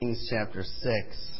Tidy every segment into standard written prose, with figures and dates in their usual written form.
Kings chapter 6.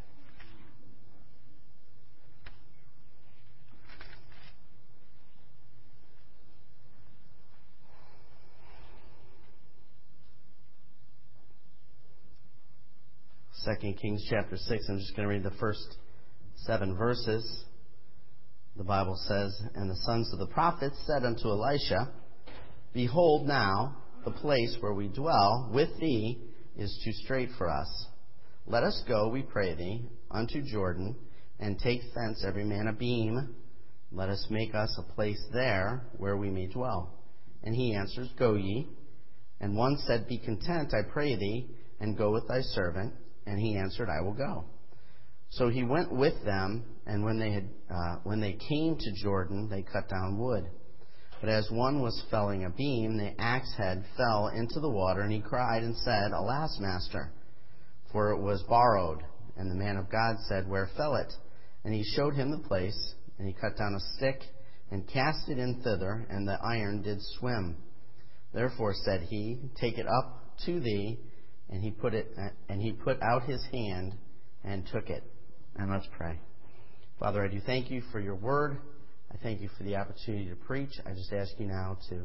Second Kings chapter 6. I'm just going to read the first 7 verses. The Bible says, "And the sons of the prophets said unto Elisha, Behold now, the place where we dwell with thee is too strait for us. Let us go, we pray thee, unto Jordan, and take thence every man a beam. Let us make us a place there where we may dwell. And he answers, Go ye. And one said, Be content, I pray thee, and go with thy servant. And he answered, I will go. So he went with them, and when they came to Jordan, they cut down wood. But as one was felling a beam, the axe head fell into the water, and he cried and said, Alas, master, for it was borrowed. And the man of God said, Where fell it? And he showed him the place, and he cut down a stick, and cast it in thither, and the iron did swim. Therefore said he, Take it up to thee. And he put out his hand and took it. And let's pray. Father, I do thank you for your word. I thank you for the opportunity to preach. I just ask you now to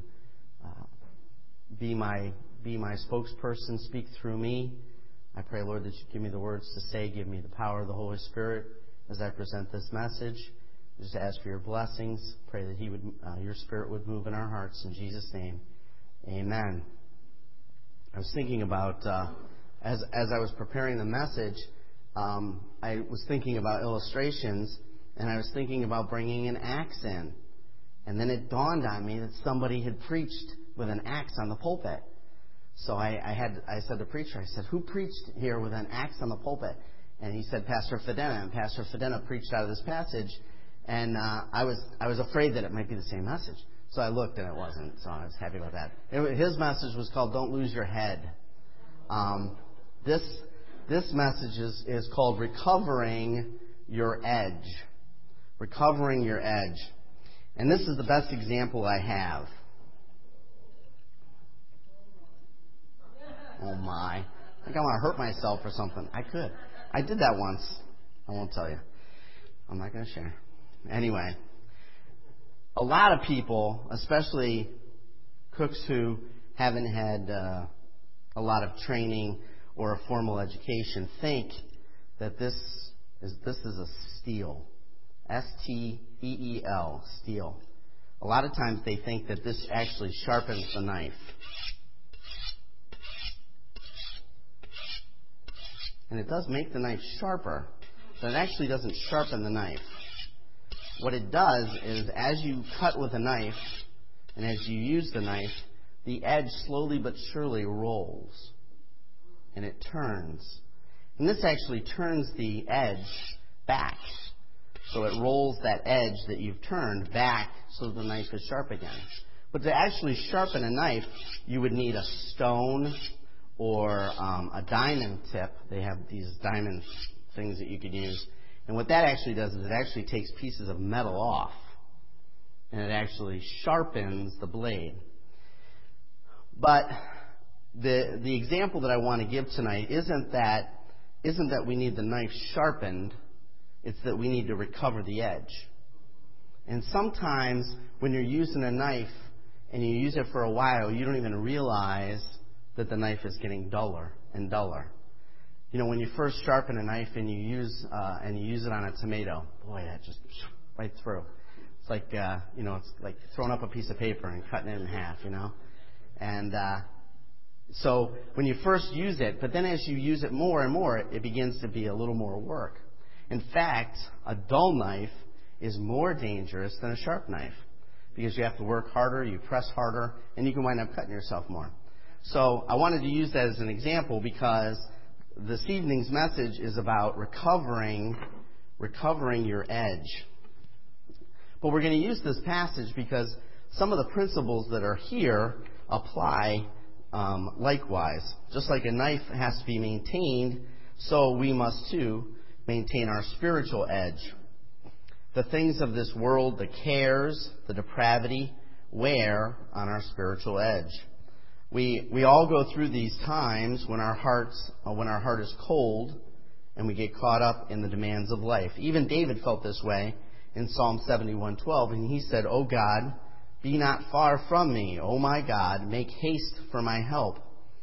be my spokesperson, speak through me. I pray, Lord, that you give me the words to say, give me the power of the Holy Spirit as I present this message. Just ask for your blessings. Pray that your Spirit would move in our hearts. In Jesus' name, amen. I was thinking about, as I was preparing the message, I was thinking about illustrations, and I was thinking about bringing an axe in. And then it dawned on me that somebody had preached with an axe on the pulpit. So I said to the preacher, I said, Who preached here with an axe on the pulpit? And he said, Pastor Fedena. And Pastor Fedena preached out of this passage. And I was afraid that it might be the same message. So I looked, and it wasn't, so I was happy about that. His message was called Don't Lose Your Head. This message is called Recovering Your Edge. Recovering Your Edge. And this is the best example I have. Oh my. I think I want to hurt myself or something. I could. I did that once. I won't tell you. I'm not going to share. Anyway. A lot of people, especially cooks who haven't had a lot of training or a formal education, think that this is a steel. S-T-E-E-L, steel. A lot of times they think that this actually sharpens the knife. And it does make the knife sharper, but it actually doesn't sharpen the knife. What it does is, as you cut with a knife, and as you use the knife, the edge slowly but surely rolls. And it turns. And this actually turns the edge back. So it rolls that edge that you've turned back so the knife is sharp again. But to actually sharpen a knife, you would need a stone or a diamond tip. They have these diamond things that you could use. And what that actually does is it actually takes pieces of metal off, and it actually sharpens the blade. But the example that I want to give tonight isn't that we need the knife sharpened, it's that we need to recover the edge. And sometimes when you're using a knife and you use it for a while, you don't even realize that the knife is getting duller and duller. You know, when you first sharpen a knife and you use it on a tomato, boy, that just right through. It's like it's like throwing up a piece of paper and cutting it in half, And so when you first use it, but then as you use it more and more, it begins to be a little more work. In fact, a dull knife is more dangerous than a sharp knife because you have to work harder, you press harder, and you can wind up cutting yourself more. So I wanted to use that as an example because this evening's message is about recovering your edge. But we're going to use this passage because some of the principles that are here apply likewise. Just like a knife has to be maintained, so we must too maintain our spiritual edge. The things of this world, the cares, the depravity, wear on our spiritual edge. We all go through these times when our heart is cold and we get caught up in the demands of life. Even David felt this way in Psalm 71:12, and he said, "O God, be not far from me. O my God, make haste for my help."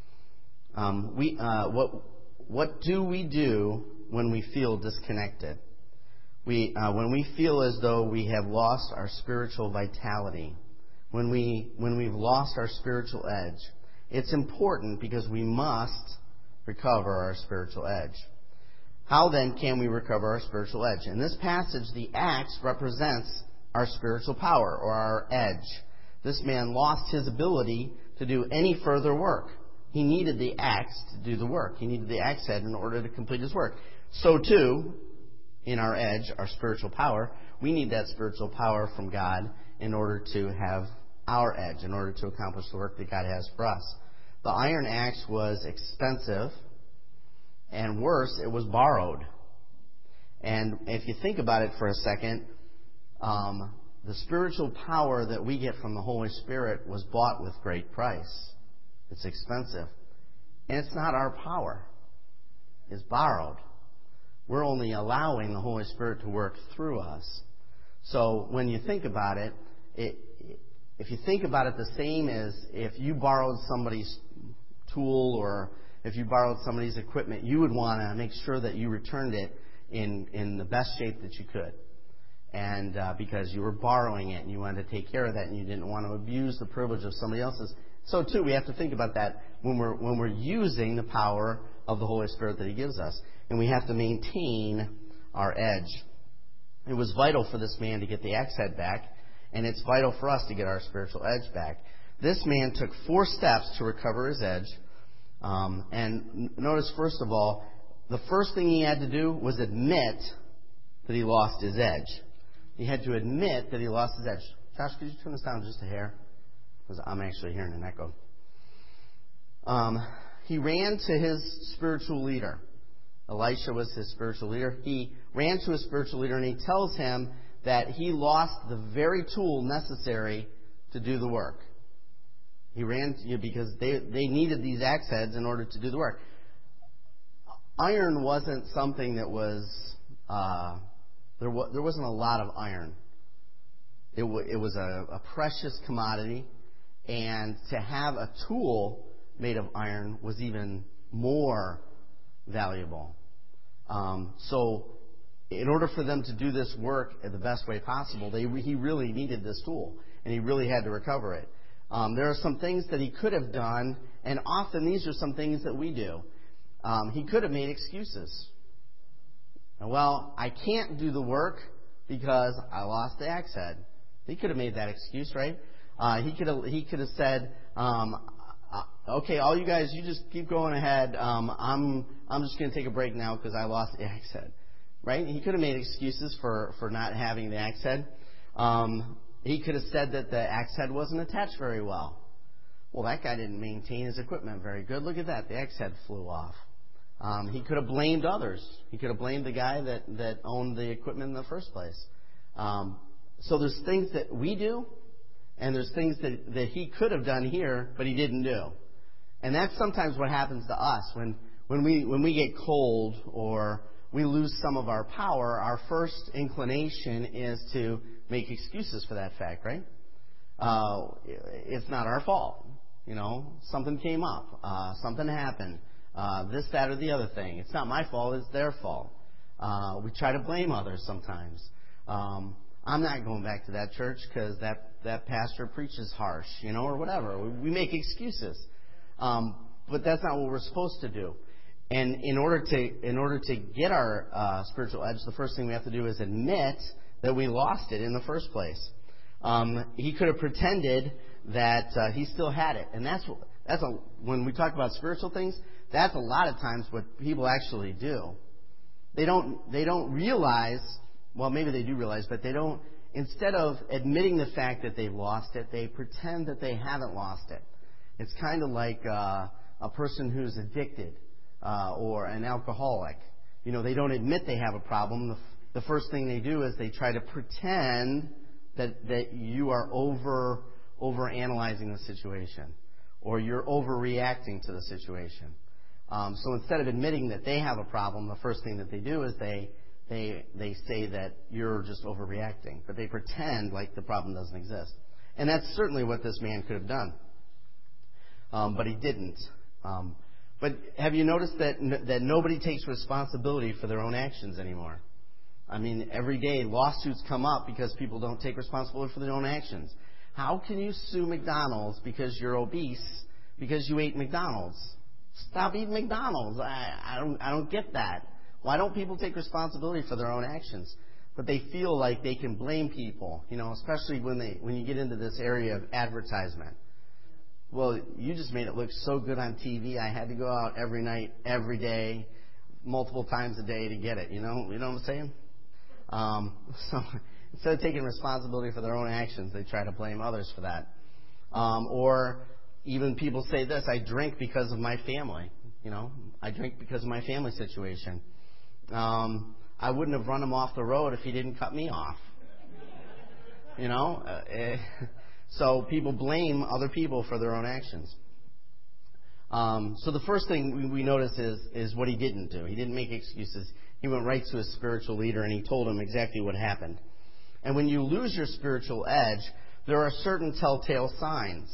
What do we do when we feel disconnected? When we feel as though we have lost our spiritual vitality, when we've lost our spiritual edge, it's important because we must recover our spiritual edge. How then can we recover our spiritual edge? In this passage, the axe represents our spiritual power or our edge. This man lost his ability to do any further work. He needed the axe to do the work. He needed the axe head in order to complete his work. So too, in our edge, our spiritual power, we need that spiritual power from God in order to have our edge, in order to accomplish the work that God has for us. The iron axe was expensive, and worse, it was borrowed. And if you think about it for a second, the spiritual power that we get from the Holy Spirit was bought with great price. It's expensive. And it's not our power. It's borrowed. We're only allowing the Holy Spirit to work through us. So when you think about it, if you think about it the same as if you borrowed somebody's tool or if you borrowed somebody's equipment, you would want to make sure that you returned it in the best shape that you could. And because you were borrowing it and you wanted to take care of that and you didn't want to abuse the privilege of somebody else's. So too, we have to think about that when we're using the power of the Holy Spirit that He gives us. And we have to maintain our edge. It was vital for this man to get the axe head back, and it's vital for us to get our spiritual edge back. This man took 4 steps to recover his edge. And notice, first of all, the first thing he had to do was admit that he lost his edge. He had to admit that he lost his edge. Josh, could you turn this down just a hair? Because I'm actually hearing an echo. He ran to his spiritual leader. Elisha was his spiritual leader. He ran to his spiritual leader and he tells him that he lost the very tool necessary to do the work. He ran to you because they needed these axe heads in order to do the work. Iron wasn't something that was... There wasn't a lot of iron. It was a precious commodity, and to have a tool made of iron was even more valuable. So in order for them to do this work in the best way possible, he really needed this tool, and he really had to recover it. There are some things that he could have done, and often these are some things that we do. He could have made excuses. Well, I can't do the work because I lost the axe head. He could have made that excuse, right? He could have said, okay, all you guys, you just keep going ahead. I'm just going to take a break now because I lost the axe head, right? He could have made excuses for not having the axe head. He could have said that the axe head wasn't attached very well. Well, that guy didn't maintain his equipment very good. Look at that. The axe head flew off. He could have blamed others. He could have blamed the guy that owned the equipment in the first place. So there's things that we do, and there's things that he could have done here, but he didn't do. And that's sometimes what happens to us. When we get cold or we lose some of our power, our first inclination is to make excuses for that fact, right? It's not our fault. Something came up. Something happened. This, that, or the other thing. It's not my fault, it's their fault. We try to blame others sometimes. I'm not going back to that church because that pastor preaches harsh, or whatever. We make excuses. But that's not what we're supposed to do. And in order to get our spiritual edge, the first thing we have to do is admit that we lost it in the first place. He could have pretended that he still had it. And when we talk about spiritual things, that's a lot of times what people actually do. They don't realize, well, maybe they do realize, but they don't, instead of admitting the fact that they've lost it, they pretend that they haven't lost it. It's kind of like a person who's addicted or an alcoholic. They don't admit they have a problem. The first thing they do is they try to pretend that you are over analyzing the situation, or you're overreacting to the situation. So instead of admitting that they have a problem, the first thing that they do is they say that you're just overreacting. But they pretend like the problem doesn't exist. And that's certainly what this man could have done. But he didn't. But have you noticed that nobody takes responsibility for their own actions anymore? I mean, every day lawsuits come up because people don't take responsibility for their own actions. How can you sue McDonald's because you're obese because you ate McDonald's? Stop eating McDonald's. I don't get that. Why don't people take responsibility for their own actions? But they feel like they can blame people, especially when you get into this area of advertisement. Well, you just made it look so good on TV. I had to go out every night, every day, multiple times a day to get it. You know what I'm saying? So instead of taking responsibility for their own actions, they try to blame others for that. Or even people say this: I drink because of my family. I drink because of my family situation. I wouldn't have run him off the road if he didn't cut me off. So people blame other people for their own actions. So the first thing we notice is what he didn't do. He didn't make excuses. He went right to his spiritual leader and he told him exactly what happened. And when you lose your spiritual edge, there are certain telltale signs.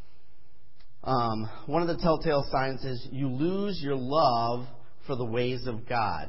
One of the telltale signs is you lose your love for the ways of God.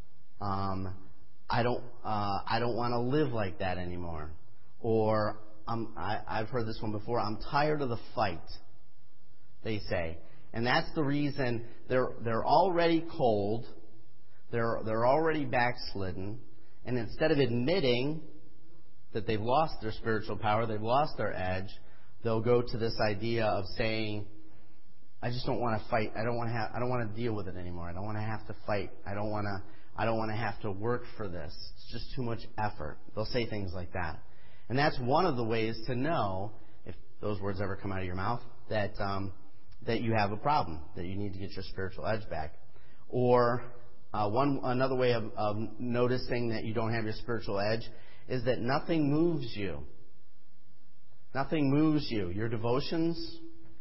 I don't want to live like that anymore. Or I've heard this one before. I'm tired of the fight, they say. And that's the reason they're already cold. They're already backslidden. And instead of admitting that they've lost their spiritual power, they've lost their edge, they'll go to this idea of saying, I just don't want to fight. I don't want to deal with it anymore. I don't want to have to fight. I don't want to have to work for this. It's just too much effort. They'll say things like that. And that's one of the ways to know, if those words ever come out of your mouth, that you have a problem, that you need to get your spiritual edge back. Or another way of noticing that you don't have your spiritual edge is that nothing moves you. Nothing moves you. Your devotions,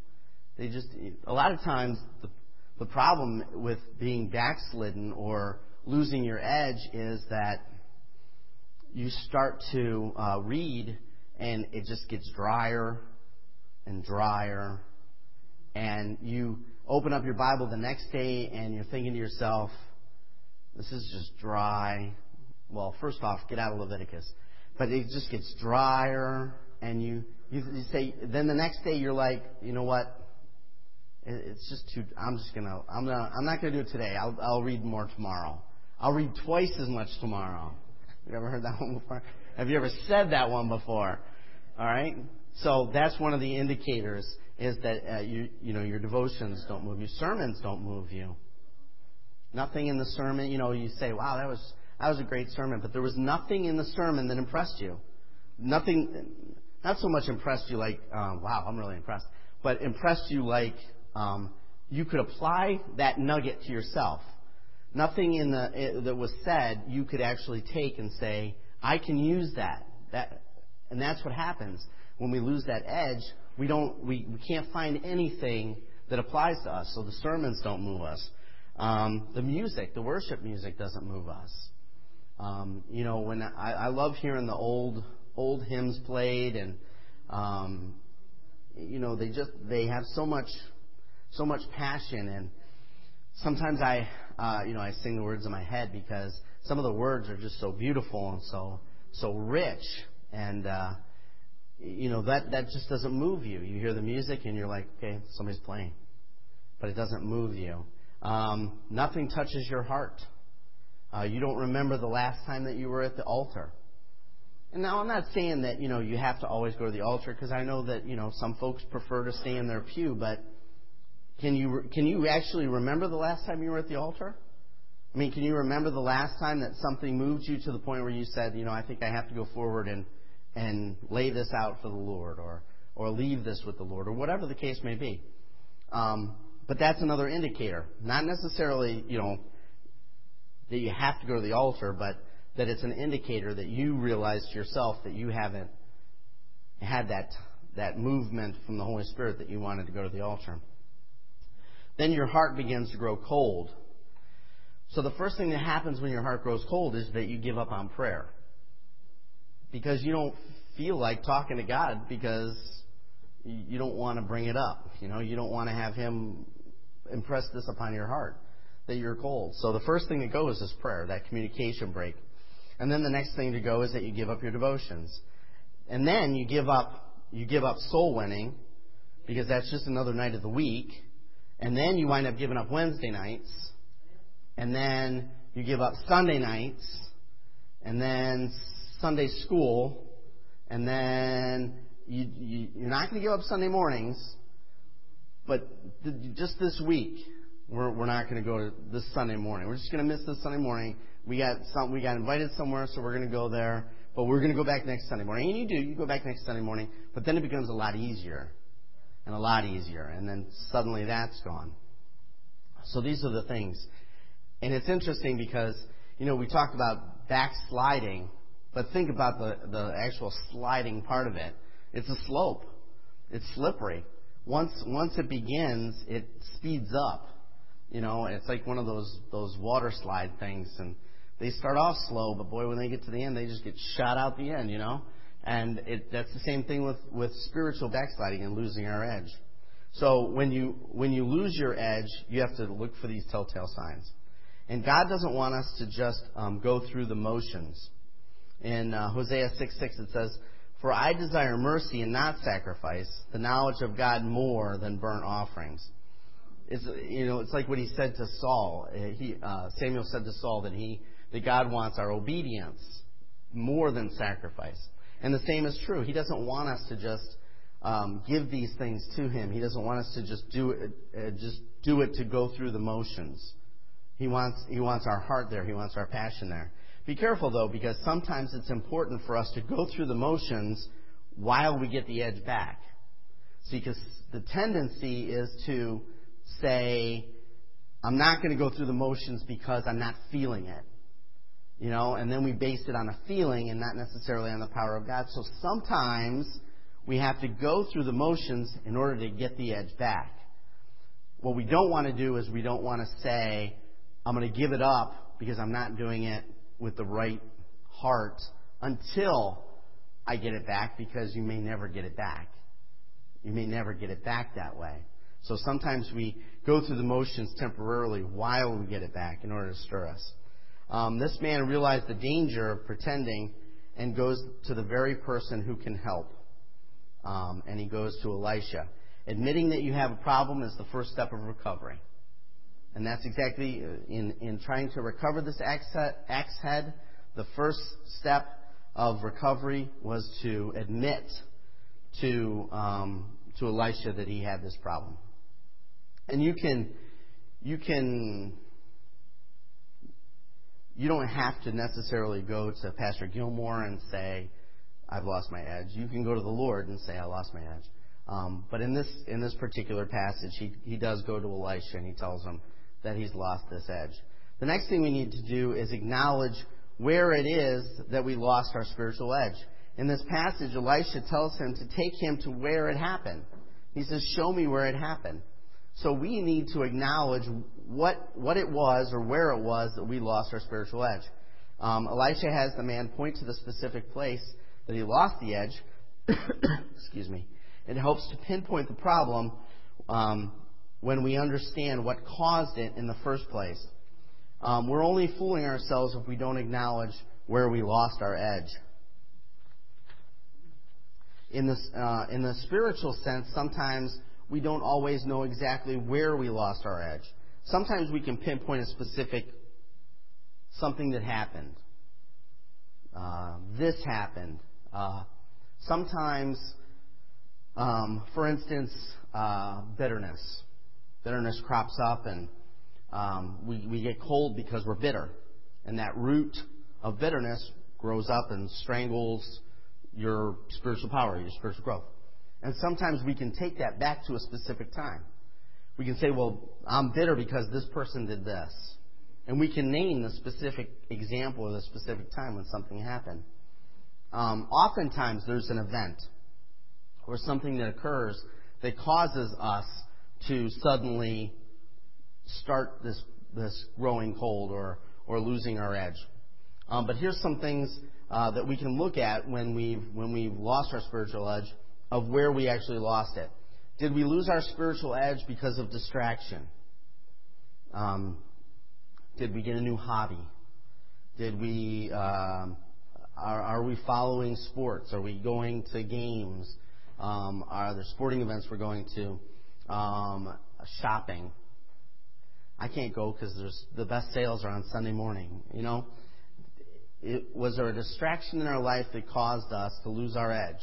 a lot of times the problem with being backslidden or losing your edge is that you start to read and it just gets drier and drier. And you open up your Bible the next day and you're thinking to yourself, this is just dry. Well, first off, get out of Leviticus. But it just gets drier, and you say, then the next day you're like, you know what? It's just too, I'm not going to do it today. I'll read more tomorrow. I'll read twice as much tomorrow. You ever heard that one before? Have you ever said that one before? All right? So that's one of the indicators, is that your devotions don't move you. Sermons don't move you. Nothing in the sermon, you say, wow, that was a great sermon, but there was nothing in the sermon that impressed you. Nothing, not so much impressed you like, wow, I'm really impressed, but impressed you like you could apply that nugget to yourself. Nothing that was said you could actually take and say, I can use that. And that's what happens when we lose that edge. We can't find anything that applies to us. So the sermons don't move us. The music, the worship music, doesn't move us. When I love hearing the old hymns played, and they have so much passion. And sometimes I sing the words in my head because some of the words are just so beautiful and so rich, and that just doesn't move you. You hear the music and you're like, okay, somebody's playing, but it doesn't move you. Nothing touches your heart. You don't remember the last time that you were at the altar. And now I'm not saying that you have to always go to the altar, because I know that some folks prefer to stay in their pew. But can you actually remember the last time you were at the altar? I mean, can you remember the last time that something moved you to the point where you said, I think I have to go forward and lay this out for the Lord, or leave this with the Lord, or whatever the case may be. But that's another indicator. Not necessarily, that you have to go to the altar, but that it's an indicator that you realize to yourself that you haven't had that that movement from the Holy Spirit that you wanted to go to the altar. Then your heart begins to grow cold. So the first thing that happens when your heart grows cold is that you give up on prayer. Because you don't feel like talking to God because you don't want to bring it up. You don't want to have Him impress this upon your heart, that you're cold. So the first thing that goes is prayer, that communication break. And then the next thing to go is that you give up your devotions. And then you give up soul winning, because that's just another night of the week. And then you wind up giving up Wednesday nights. And then you give up Sunday nights. And then Sunday school. And then you're not going to give up Sunday mornings. But just this week, we're not going to go to this Sunday morning. We're just going to miss this Sunday morning. We got invited somewhere, so we're going to go there. But we're going to go back next Sunday morning. And you go back next Sunday morning. But then it becomes a lot easier. And a lot easier. And then suddenly that's gone. So these are the things. And it's interesting because, we talked about backsliding. But think about the actual sliding part of it. It's a slope. It's slippery. Once it begins, it speeds up. It's like one of those water slide things. And they start off slow, but boy, when they get to the end, they just get shot out the end, And that's the same thing with spiritual backsliding and losing our edge. So when you lose your edge, you have to look for these telltale signs. And God doesn't want us to just go through the motions. In Hosea 6:6 it says, "For I desire mercy and not sacrifice, the knowledge of God more than burnt offerings." It's like what he said to Saul. Samuel said to Saul that God wants our obedience more than sacrifice. And the same is true. He doesn't want us to just give these things to Him. He doesn't want us to just do it to go through the motions. He wants our heart there. He wants our passion there. Be careful, though, because sometimes it's important for us to go through the motions while we get the edge back. See, because the tendency is to say, I'm not going to go through the motions because I'm not feeling it. And then we base it on a feeling and not necessarily on the power of God. So sometimes we have to go through the motions in order to get the edge back. What we don't want to do is we don't want to say, I'm going to give it up because I'm not doing it with the right heart until I get it back, because you may never get it back. You may never get it back that way. So sometimes we go through the motions temporarily while we get it back in order to stir us. This man realized the danger of pretending and goes to the very person who can help. And he goes to Elisha. Admitting that you have a problem is the first step of recovery. And that's exactly, in trying to recover this axe head, the first step of recovery was to admit to Elisha that he had this problem. And you don't have to necessarily go to Pastor Gilmore and say, I've lost my edge. You can go to the Lord and say, I lost my edge. But in this particular passage, he does go to Elisha and he tells him that he's lost this edge. The next thing we need to do is acknowledge where it is that we lost our spiritual edge. In this passage, Elisha tells him to take him to where it happened. He says, show me where it happened. So we need to acknowledge what it was or where it was that we lost our spiritual edge. Elisha has the man point to the specific place that he lost the edge. Excuse me. It helps to pinpoint the problem when we understand what caused it in the first place. We're only fooling ourselves if we don't acknowledge where we lost our edge. In the spiritual sense, sometimes we don't always know exactly where we lost our edge. Sometimes we can pinpoint a specific something that happened. This happened. Sometimes, for instance, bitterness. Bitterness crops up and we get cold because we're bitter. And that root of bitterness grows up and strangles your spiritual power, your spiritual growth. And sometimes we can take that back to a specific time. We can say, well, I'm bitter because this person did this. And we can name the specific example or the specific time when something happened. Oftentimes there's an event or something that occurs that causes us to suddenly start this growing cold or losing our edge. But here's some things that we can look at when we've lost our spiritual edge, of where we actually lost it. Did we lose our spiritual edge because of distraction? Did we get a new hobby? Did we are we following sports? Are we going to games? Are there sporting events we're going to? Shopping. I can't go because the best sales are on Sunday morning. You know, was there a distraction in our life that caused us to lose our edge?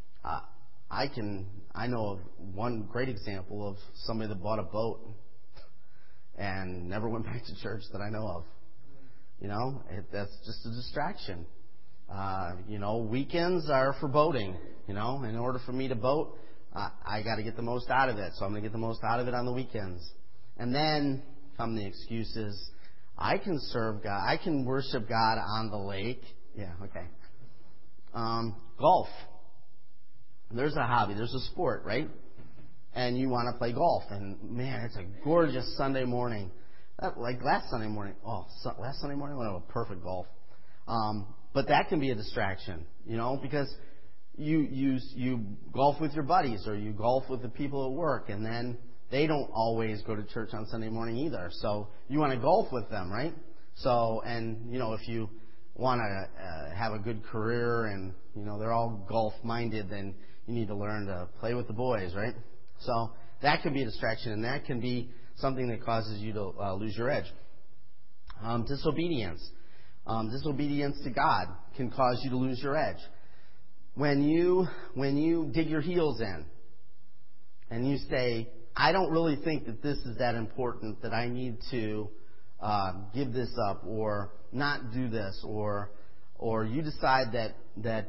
I know of one great example of somebody that bought a boat and never went back to church that I know of. You know, that's just a distraction. Weekends are for boating. You know, in order for me to boat, I got to get the most out of it. So I'm going to get the most out of it on the weekends. And then come the excuses. I can serve God. I can worship God on the lake. Yeah, okay. Golf. There's a hobby. There's a sport, right? And you want to play golf. And, man, it's a gorgeous Sunday morning. Like last Sunday morning. Last Sunday morning, we had a perfect golf. But that can be a distraction, because you golf with your buddies or you golf with the people at work, and then they don't always go to church on Sunday morning either. So you want to golf with them, right? So, and, if you want to have a good career and, they're all golf-minded, then you need to learn to play with the boys, right? So that can be a distraction, and that can be something that causes you to lose your edge. Disobedience. Disobedience to God can cause you to lose your edge. When you dig your heels in and you say, I don't really think that this is that important, that I need to give this up or not do this, or you decide that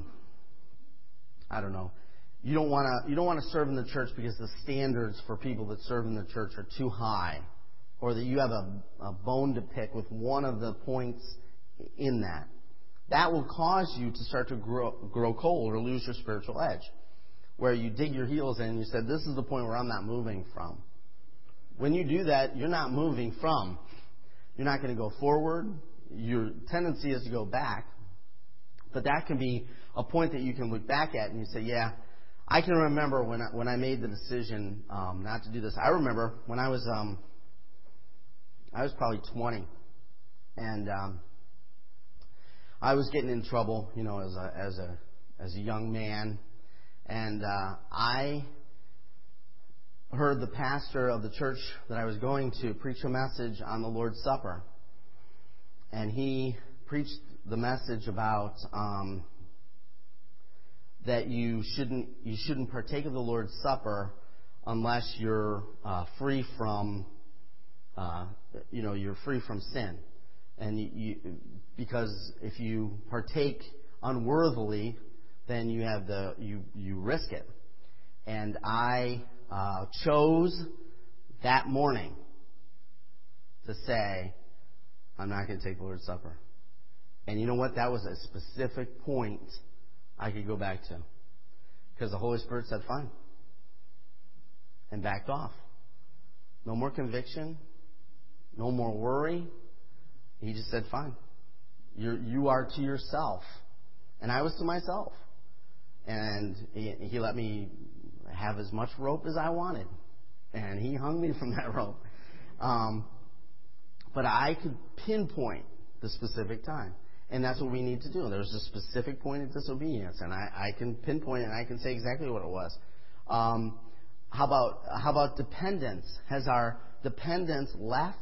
I don't know, you don't want to serve in the church because the standards for people that serve in the church are too high, or that you have a bone to pick with one of the points in that. That will cause you to start to grow cold or lose your spiritual edge, where you dig your heels in and you said, this is the point where I'm not moving from. When you do that, you're not moving from. You're not going to go forward. Your tendency is to go back. But that can be a point that you can look back at and you say, yeah, I can remember when I made the decision not to do this. I remember when I was probably 20, and I was getting in trouble, as a young man, and I heard the pastor of the church that I was going to preach a message on the Lord's Supper, and he preached the message about that you shouldn't partake of the Lord's Supper unless you're free from you're free from sin. And because if you partake unworthily, then you risk it. And I chose that morning to say, I'm not going to take the Lord's Supper. And you know what? That was a specific point I could go back to, because the Holy Spirit said, fine, and backed off. No more conviction, no more worry. He just said, fine. You are to yourself. And I was to myself. And he let me have as much rope as I wanted. And he hung me from that rope. But I could pinpoint the specific time. And that's what we need to do. There's a specific point of disobedience. And I can pinpoint it and I can say exactly what it was. How about dependence? Has our dependence left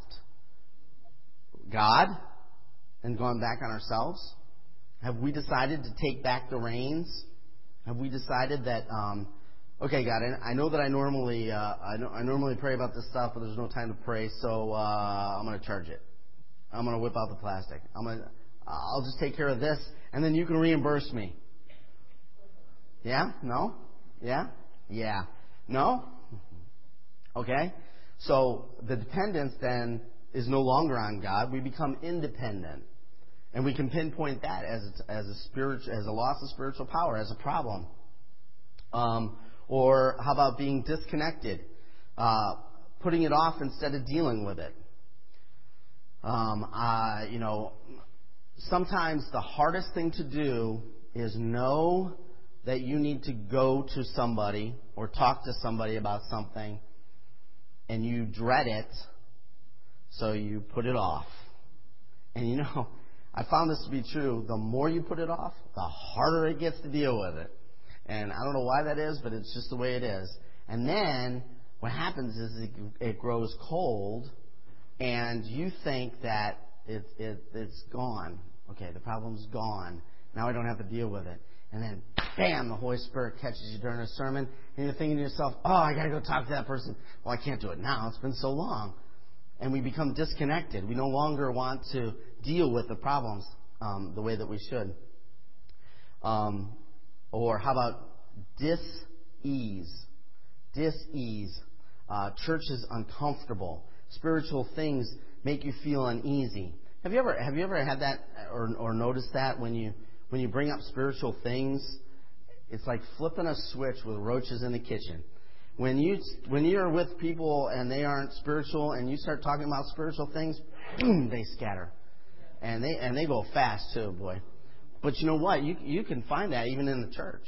God and gone back on ourselves? Have we decided to take back the reins? Have we decided that, okay, God, I know that I normally pray about this stuff, but there's no time to pray, so I'm going to charge it. I'm going to whip out the plastic. I'll just take care of this, and then you can reimburse me. Yeah? No? Yeah? Yeah. No? Okay. So the dependence then is no longer on God. We become independent. And we can pinpoint that as a loss of spiritual power, as a problem. Or how about being disconnected, putting it off instead of dealing with it? Sometimes the hardest thing to do is know that you need to go to somebody or talk to somebody about something, and you dread it, so you put it off. And I found this to be true. The more you put it off, the harder it gets to deal with it. And I don't know why that is, but it's just the way it is. And then what happens is it grows cold, and you think that it's gone. Okay, the problem's gone. Now I don't have to deal with it. And then, bam, the Holy Spirit catches you during a sermon, and you're thinking to yourself, oh, I got to go talk to that person. Well, I can't do it now. It's been so long. And we become disconnected. We no longer want to deal with the problems the way that we should. Or how about dis-ease? Dis-ease. Church is uncomfortable. Spiritual things make you feel uneasy. Have you ever had that or noticed that when you bring up spiritual things? It's like flipping a switch with roaches in the kitchen. When you're with people and they aren't spiritual and you start talking about spiritual things, boom, they scatter. And they go fast too, boy. But you know what? You can find that even in the church.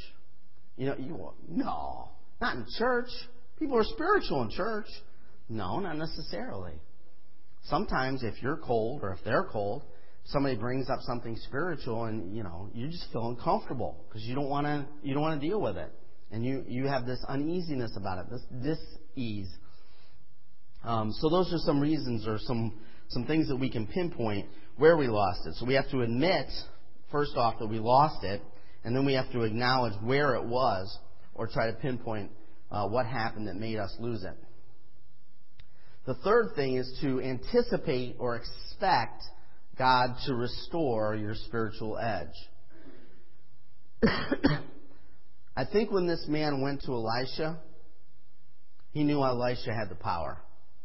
No, not in church. People are spiritual in church. No, not necessarily. Sometimes if you're cold or if they're cold, somebody brings up something spiritual and you just feel uncomfortable because you don't want to deal with it. And you have this uneasiness about it, this dis-ease. So those are some reasons or some things that we can pinpoint where we lost it. So we have to admit, first off, that we lost it, and then we have to acknowledge where it was or try to pinpoint what happened that made us lose it. The third thing is to anticipate or expect God to restore your spiritual edge. I think when this man went to Elisha, he knew Elisha had the power.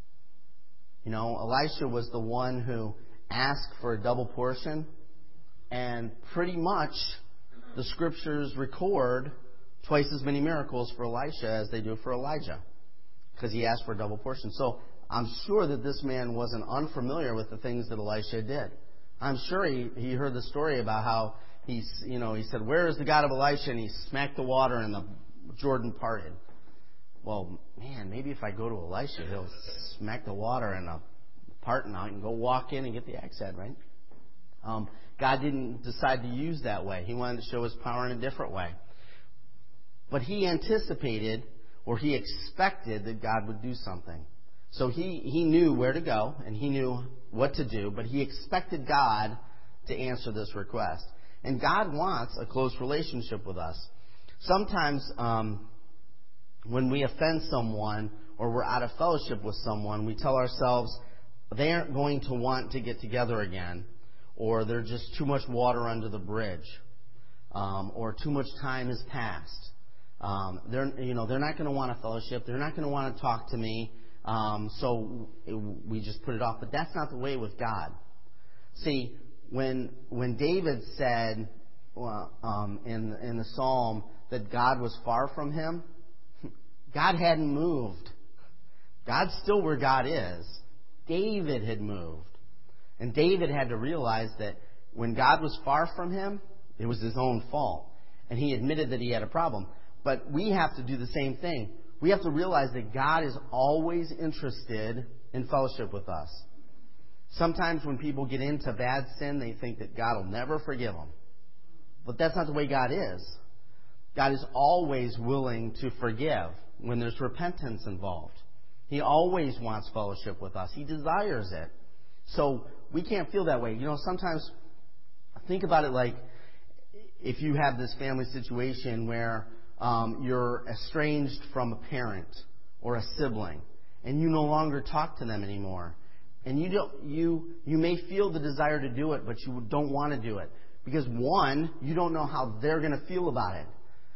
Elisha was the one who asked for a double portion, and pretty much the scriptures record twice as many miracles for Elisha as they do for Elijah, because he asked for a double portion. So I'm sure that this man wasn't unfamiliar with the things that Elisha did. I'm sure he heard the story about how he said, "Where is the God of Elisha?" And he smacked the water and the Jordan parted. Well, man, maybe if I go to Elisha, he'll smack the water and part, and I can go walk in and get the axe head, right? God didn't decide to use that way. He wanted to show His power in a different way. But he anticipated or he expected that God would do something. So he knew where to go and he knew what to do, but he expected God to answer this request. And God wants a close relationship with us. Sometimes when we offend someone or we're out of fellowship with someone, we tell ourselves they aren't going to want to get together again, or there's just too much water under the bridge, or too much time has passed. They're not going to want a fellowship. They're not going to want to talk to me. So we just put it off. But that's not the way with God. See, when David said in the Psalm that God was far from him, God hadn't moved. God's still where God is. David had moved. And David had to realize that when God was far from him, it was his own fault. And he admitted that he had a problem. But we have to do the same thing. We have to realize that God is always interested in fellowship with us. Sometimes when people get into bad sin, they think that God will never forgive them. But that's not the way God is. God is always willing to forgive when there's repentance involved. He always wants fellowship with us. He desires it. So we can't feel that way. Sometimes think about it like if you have this family situation where you're estranged from a parent or a sibling, and you no longer talk to them anymore. And you may feel the desire to do it, but you don't want to do it. Because one, you don't know how they're going to feel about it.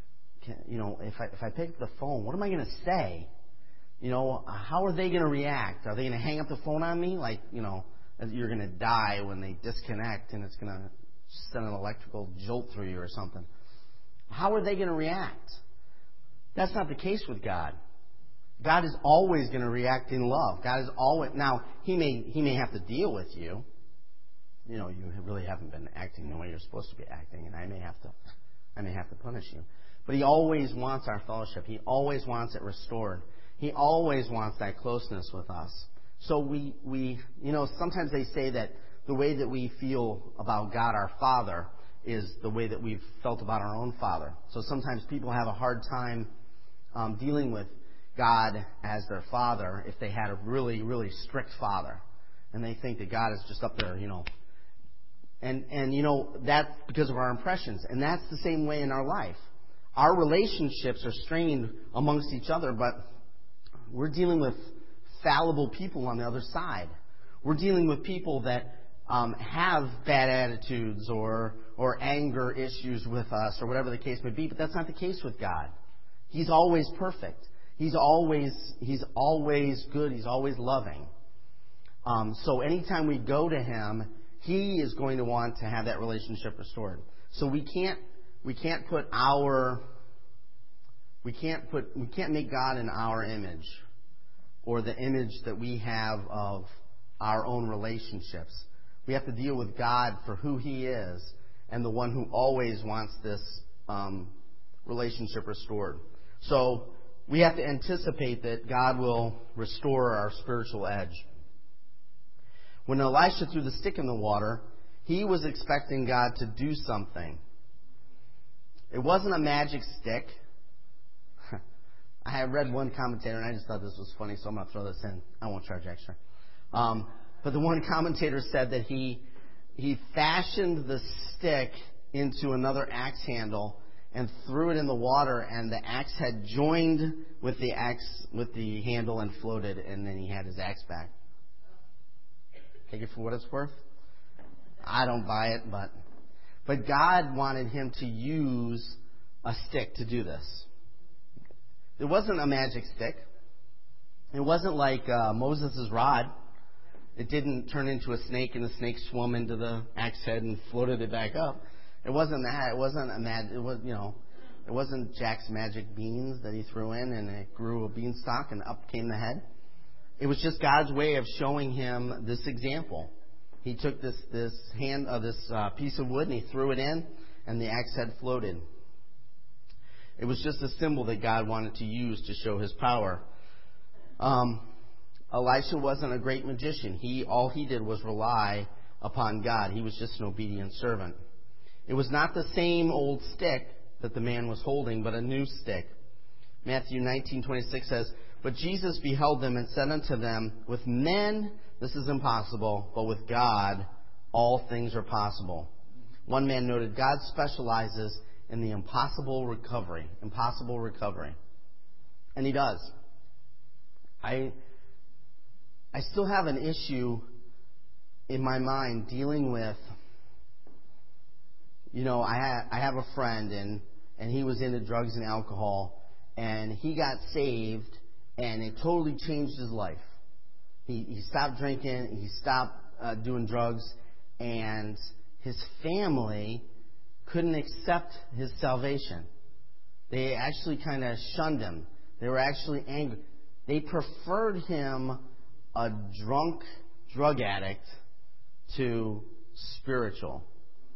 If I pick up the phone, what am I going to say? How are they going to react? Are they going to hang up the phone on me? You're going to die when they disconnect and it's going to send an electrical jolt through you or something. How are they going to react? That's not the case with God. God is always going to react in love. God is always... Now, He may have to deal with you. You know, you really haven't been acting the way you're supposed to be acting, and I may have to punish you. But He always wants our fellowship. He always wants it restored. He always wants that closeness with us. So we sometimes they say that the way that we feel about God our Father is the way that we've felt about our own Father. So sometimes people have a hard time dealing with God as their Father if they had a really, really strict Father. And they think that God is just up there, And that's because of our impressions. And that's the same way in our life. Our relationships are strained amongst each other, but we're dealing with fallible people on the other side. We're dealing with people that have bad attitudes or anger issues with us or whatever the case may be, but that's not the case with God. He's always perfect. He's always good. He's always loving. So anytime we go to Him, He is going to want to have that relationship restored. So we can't make God in our image or the image that we have of our own relationships. We have to deal with God for who He is and the one who always wants this relationship restored. So we have to anticipate that God will restore our spiritual edge. When Elisha threw the stick in the water, he was expecting God to do something. It wasn't a magic stick. I had read one commentator, and I just thought this was funny, so I'm going to throw this in. I won't charge extra. But the one commentator said that he fashioned the stick into another axe handle and threw it in the water, and the axe head joined with the handle and floated, and then he had his axe back. Take it for what it's worth. I don't buy it, but God wanted him to use a stick to do this. It wasn't a magic stick. It wasn't like Moses' rod. It didn't turn into a snake and the snake swum into the axe head and floated it back up. It wasn't that. It wasn't it wasn't Jack's magic beans that he threw in and it grew a beanstalk and up came the head. It was just God's way of showing him this example. He took this piece of wood and he threw it in, and the axe head floated. It was just a symbol that God wanted to use to show His power. Elisha wasn't a great magician. All he did was rely upon God. He was just an obedient servant. It was not the same old stick that the man was holding, but a new stick. Matthew 19:26 says, "But Jesus beheld them and said unto them, With men this is impossible, but with God all things are possible." One man noted, God specializes in the impossible recovery. And He does. I still have an issue in my mind dealing with, I have a friend and he was into drugs and alcohol, and he got saved and it totally changed his life. He stopped drinking, he stopped doing drugs, and his family couldn't accept his salvation. They actually kind of shunned him. They were actually angry. They preferred him a drunk drug addict to spiritual.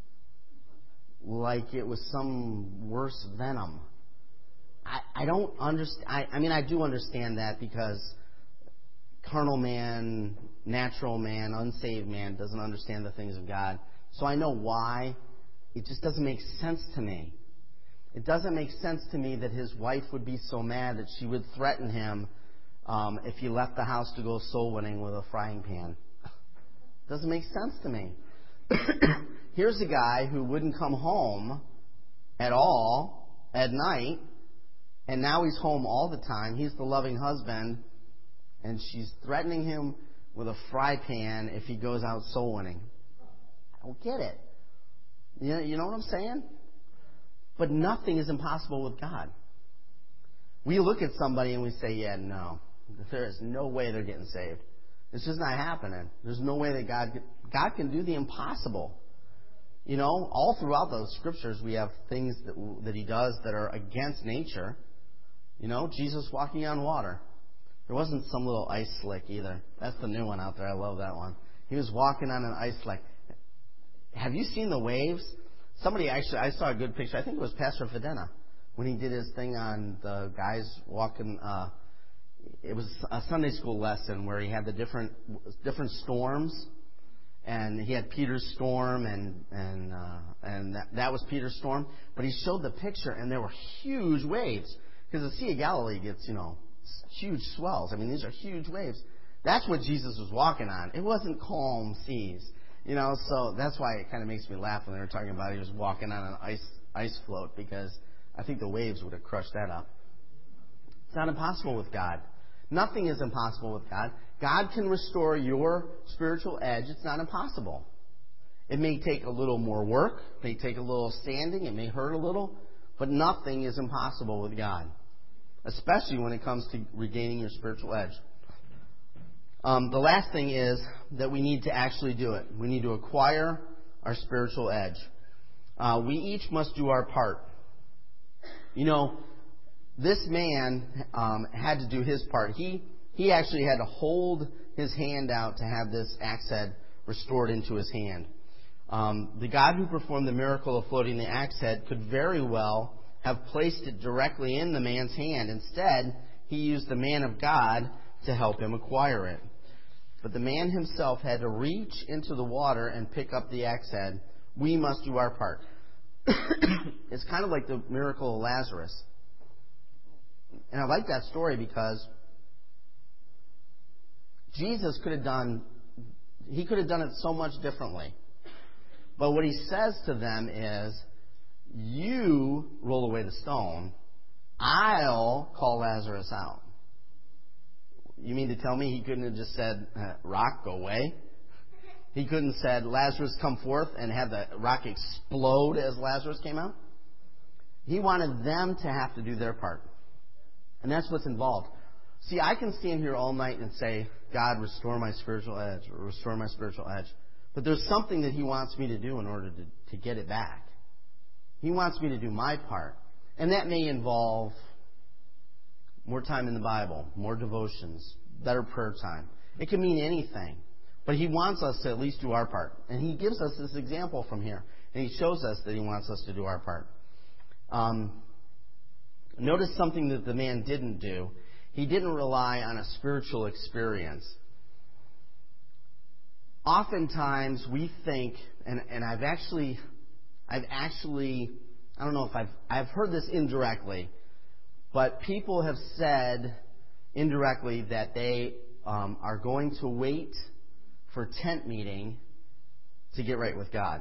Like it was some worse venom. I don't understand. I do understand that because carnal man, natural man, unsaved man doesn't understand the things of God. So I know why. It just doesn't make sense to me. It doesn't make sense to me that his wife would be so mad that she would threaten him if he left the house to go soul winning with a frying pan. Doesn't make sense to me. Here's a guy who wouldn't come home at all at night, and now he's home all the time. He's the loving husband, and she's threatening him with a fry pan if he goes out soul winning. I don't get it. You know what I'm saying? But nothing is impossible with God. We look at somebody and we say, yeah, no. There is no way they're getting saved. It's just not happening. There's no way that God can do the impossible. All throughout those scriptures we have things that He does that are against nature. Jesus walking on water. There wasn't some little ice slick either. That's the new one out there. I love that one. He was walking on an ice slick. Have you seen the waves? I saw a good picture. I think it was Pastor Fedena when he did his thing on the guys walking. It was a Sunday school lesson where he had the different storms, and he had Peter's storm, and that was Peter's storm. But he showed the picture, and there were huge waves because the Sea of Galilee gets huge swells. I mean, these are huge waves. That's what Jesus was walking on. It wasn't calm seas. So that's why it kind of makes me laugh when they were talking about he was walking on an ice float, because I think the waves would have crushed that up. It's not impossible with God. Nothing is impossible with God. God can restore your spiritual edge. It's not impossible. It may take a little more work. It may take a little sanding. It may hurt a little. But nothing is impossible with God, especially when it comes to regaining your spiritual edge. The last thing is that we need to actually do it. We need to acquire our spiritual edge. We each must do our part. This man had to do his part. He actually had to hold his hand out to have this axe head restored into his hand. The God who performed the miracle of floating the axe head could very well have placed it directly in the man's hand. Instead, he used the man of God to help him acquire it. But the man himself had to reach into the water and pick up the axe head. We must do our part. It's kind of like the miracle of Lazarus. And I like that story because Jesus could have done it so much differently. But what he says to them is, you roll away the stone, I'll call Lazarus out. You mean to tell me he couldn't have just said, rock, go away? He couldn't have said, Lazarus, come forth, and have the rock explode as Lazarus came out? He wanted them to have to do their part. And that's what's involved. See, I can stand here all night and say, God, restore my spiritual edge, or restore my spiritual edge. But there's something that he wants me to do in order to get it back. He wants me to do my part. And that may involve more time in the Bible, more devotions, better prayer time. It can mean anything. But he wants us to at least do our part. And he gives us this example from here. And he shows us that he wants us to do our part. Notice something that the man didn't do. He didn't rely on a spiritual experience. Oftentimes we think, and I've actually, I don't know if I've heard this indirectly, but people have said indirectly that they are going to wait for tent meeting to get right with God.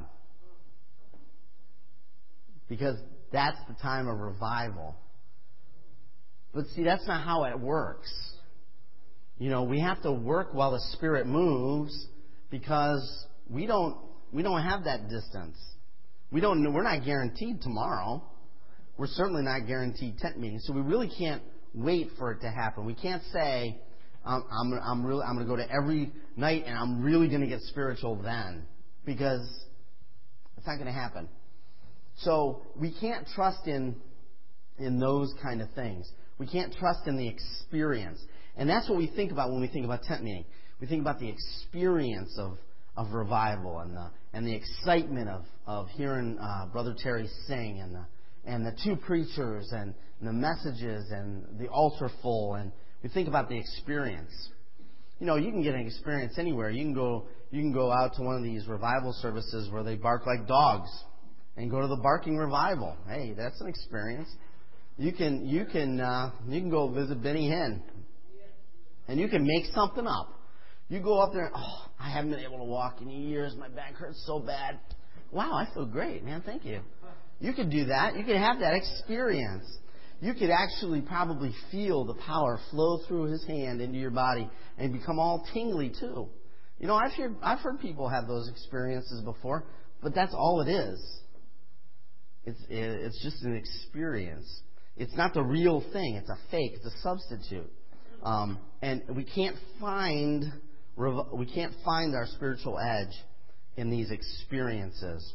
Because that's the time of revival. But see, that's not how it works. We have to work while the Spirit moves, because we don't have that distance. We're not guaranteed tomorrow. We're certainly not guaranteed tent meetings. So we really can't wait for it to happen. We can't say, I'm going to go to every night and I'm really going to get spiritual then, because it's not going to happen. So we can't trust in those kind of things. We can't trust in the experience. And that's what we think about when we think about tent meeting. We think about the experience of revival and the excitement of hearing Brother Terry sing and the two preachers and the messages and the altar full. And we think about the experience. You can get an experience anywhere. You can go out to one of these revival services where they bark like dogs and go to the barking revival. Hey, that's an experience. You can go visit Benny Hinn, and you can make something up. You go up there and, I haven't been able to walk in years. My back hurts so bad. Wow, I feel great, man. Thank you. You could do that. You could have that experience. You could actually probably feel the power flow through his hand into your body and become all tingly too. I've heard people have those experiences before, but that's all it is. It's just an experience. It's not the real thing. It's a fake. It's a substitute. And we can't find our spiritual edge in these experiences.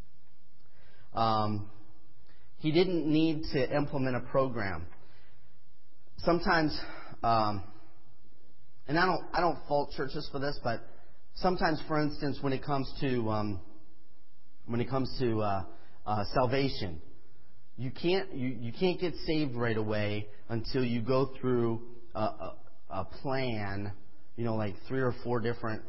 He didn't need to implement a program. sometimes, and I don't fault churches for this, but sometimes, for instance, when it comes to salvation, you can't get saved right away until you go through a plan, like 3 or 4 different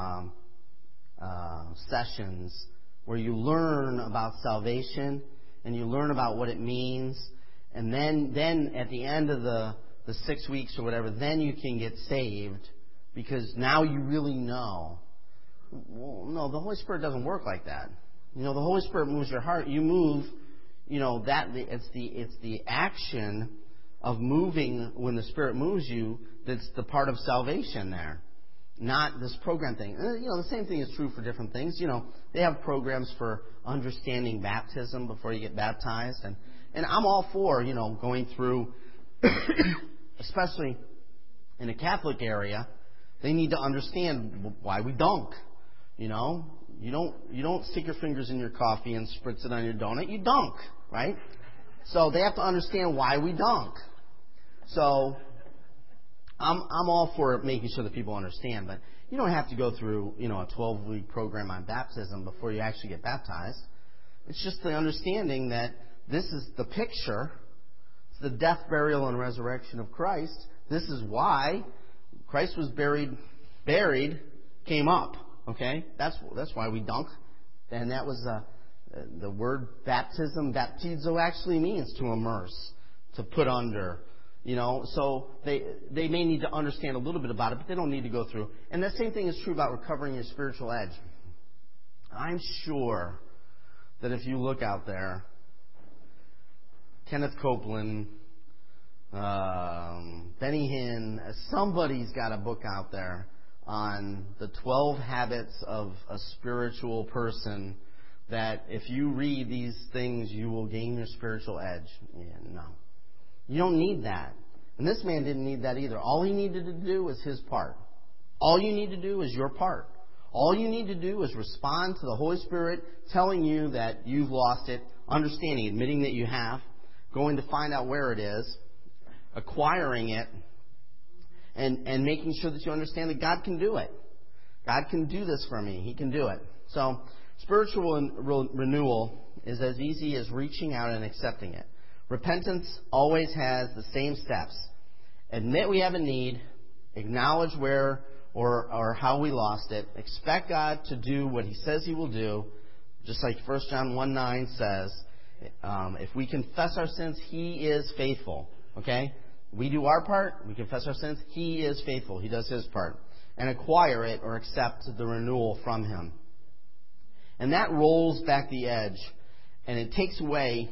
sessions where you learn about salvation and you learn about what it means, and then at the end of the 6 weeks or whatever, then you can get saved because now you really know. Well, no, the Holy Spirit doesn't work like that. The Holy Spirit moves your heart. You move, it's the action of moving when the Spirit moves you that's the part of salvation there, not this program thing. The same thing is true for different things. They have programs for understanding baptism before you get baptized, and I'm all for, going through, especially in a Catholic area, they need to understand why we dunk. You don't stick your fingers in your coffee and spritz it on your donut. You dunk, right? So they have to understand why we dunk. So I'm all for making sure that people understand, but you don't have to go through, a 12-week program on baptism before you actually get baptized. It's just the understanding that this is the picture. It's the death, burial, and resurrection of Christ. This is why Christ was buried, came up. Okay, that's why we dunk, and that was the word baptism. Baptizo actually means to immerse, to put under. So they may need to understand a little bit about it, but they don't need to go through. And the same thing is true about recovering your spiritual edge. I'm sure that if you look out there, Kenneth Copeland, Benny Hinn, somebody's got a book out there on the 12 habits of a spiritual person, that if you read these things, you will gain your spiritual edge. Yeah, no. You don't need that. And this man didn't need that either. All he needed to do was his part. All you need to do is your part. All you need to do is respond to the Holy Spirit telling you that you've lost it, understanding, admitting that you have, going to find out where it is, acquiring it, and making sure that you understand that God can do it. God can do this for me. He can do it. So spiritual renewal is as easy as reaching out and accepting it. Repentance always has the same steps. Admit we have a need, acknowledge where or how we lost it, expect God to do what He says He will do, just like 1 John 1:9 says, if we confess our sins, He is faithful. Okay? We do our part, we confess our sins, He is faithful. He does His part. And acquire it or accept the renewal from Him. And that rolls back the edge. And it takes away,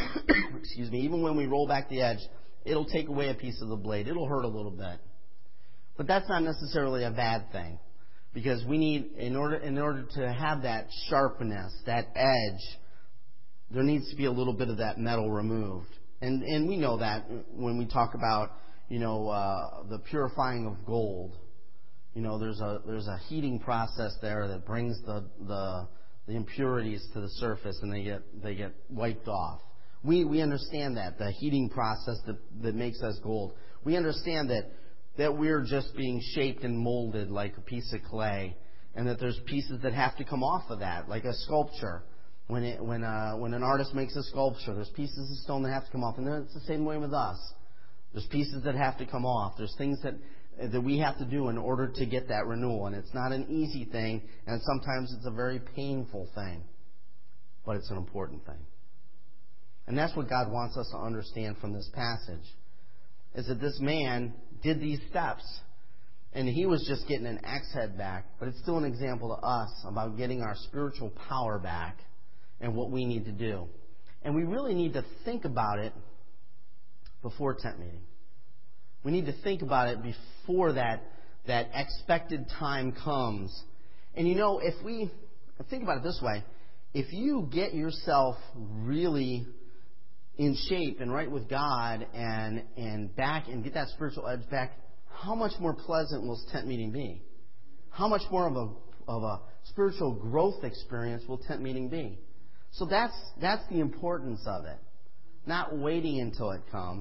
even when we roll back the edge, it'll take away a piece of the blade. It'll hurt a little bit. But that's not necessarily a bad thing. Because we need, in order to have that sharpness, that edge, there needs to be a little bit of that metal removed. And we know that when we talk about, the purifying of gold. There's a heating process there that brings the impurities to the surface, and they get wiped off. We understand that, the heating process that makes us gold. We understand that we're just being shaped and molded like a piece of clay, and that there's pieces that have to come off of that, like a sculpture. When an artist makes a sculpture, there's pieces of stone that have to come off, and then it's the same way with us. There's pieces that have to come off. There's things that we have to do in order to get that renewal, and it's not an easy thing, and sometimes it's a very painful thing, but it's an important thing. And that's what God wants us to understand from this passage, is that this man did these steps, and he was just getting an axe head back, but it's still an example to us about getting our spiritual power back and what we need to do. And we really need to think about it before tent meeting. We need to think about it before that expected time comes. And if we think about it this way, if you get yourself really in shape and right with God and back and get that spiritual edge back, how much more pleasant will tent meeting be? How much more of a spiritual growth experience will tent meeting be? So that's the importance of it. Not waiting until it comes,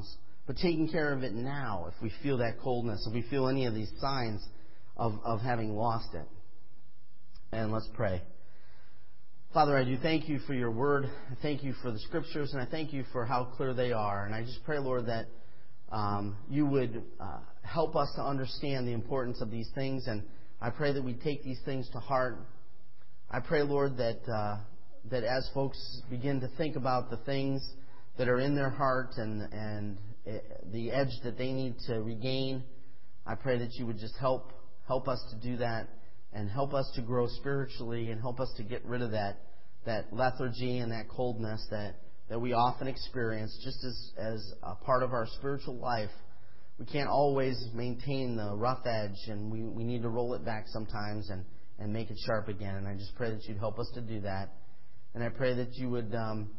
but taking care of it now if we feel that coldness, if we feel any of these signs of having lost it. And let's pray. Father, I do thank you for your word. I thank you for the scriptures, and I thank you for how clear they are. And I just pray, Lord, that you would help us to understand the importance of these things. And I pray that we take these things to heart. I pray, Lord, that as folks begin to think about the things that are in their heart and the edge that they need to regain, I pray that you would just help us to do that, and help us to grow spiritually, and help us to get rid of that lethargy and that coldness that we often experience just as a part of our spiritual life. We can't always maintain the rough edge, and we need to roll it back sometimes and make it sharp again. And I just pray that you'd help us to do that. And I pray that you would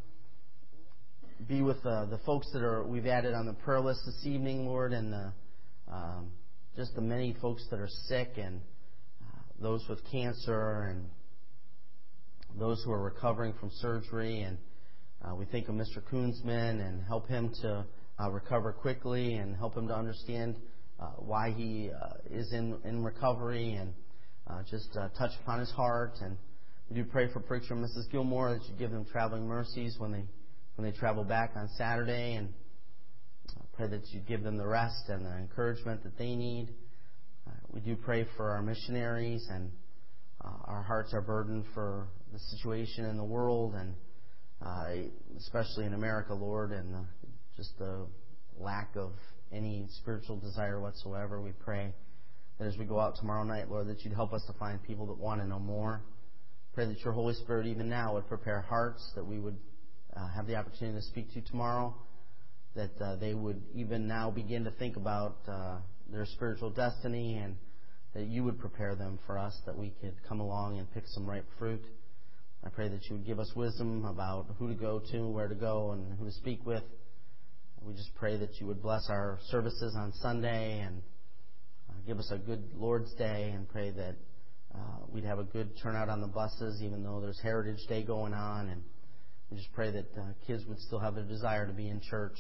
be with the folks that we've added on the prayer list this evening, Lord, and just the many folks that are sick, and those with cancer, and those who are recovering from surgery. And we think of Mr. Koonsman and help him to recover quickly, and help him to understand why he is in recovery, and just touch upon his heart. And we do pray for Preacher and Mrs. Gilmore that you give them traveling mercies when they travel back on Saturday, and pray that you give them the rest and the encouragement that they need. We do pray for our missionaries, and our hearts are burdened for the situation in the world, and especially in America, Lord, and just the lack of any spiritual desire whatsoever. We pray that as we go out tomorrow night, Lord, that you'd help us to find people that want to know more. Pray that your Holy Spirit even now would prepare hearts, that we would have the opportunity to speak to you tomorrow, that they would even now begin to think about their spiritual destiny, and that you would prepare them for us, that we could come along and pick some ripe fruit. I pray that you would give us wisdom about who to go to, where to go, and who to speak with. We just pray that you would bless our services on Sunday, and give us a good Lord's Day, and pray that we'd have a good turnout on the buses, even though there's Heritage Day going on. And we just pray that kids would still have their desire to be in church.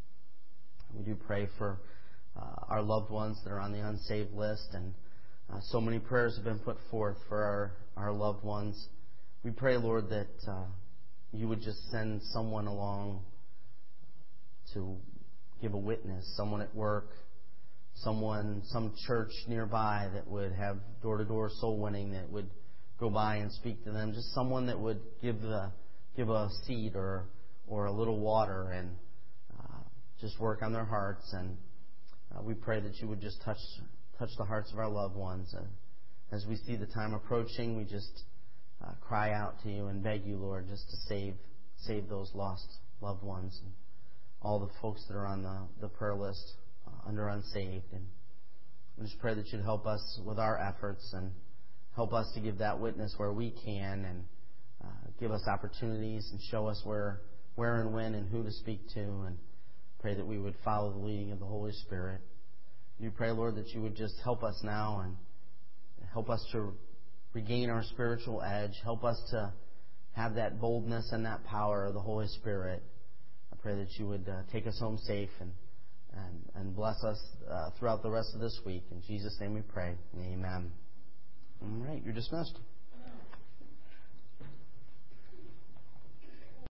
We do pray for our loved ones that are on the unsaved list, and so many prayers have been put forth for our loved ones. We pray, Lord, that you would just send someone along to give a witness, someone at work, some church nearby that would have door-to-door soul winning, that would go by and speak to them, just someone that would give a seed or a little water, and just work on their hearts. And we pray that you would just touch the hearts of our loved ones. As we see the time approaching, we just cry out to you and beg you, Lord, just to save those lost loved ones, and all the folks that are on the prayer list under unsaved. And we just pray that you'd help us with our efforts, and help us to give that witness where we can, and give us opportunities, and show us where and when and who to speak to, and pray that we would follow the leading of the Holy Spirit. We pray, Lord, that you would just help us now, and help us to regain our spiritual edge. Help us to have that boldness and that power of the Holy Spirit. I pray that you would take us home safe, and bless us throughout the rest of this week. In Jesus' name we pray. Amen. All right, you're dismissed.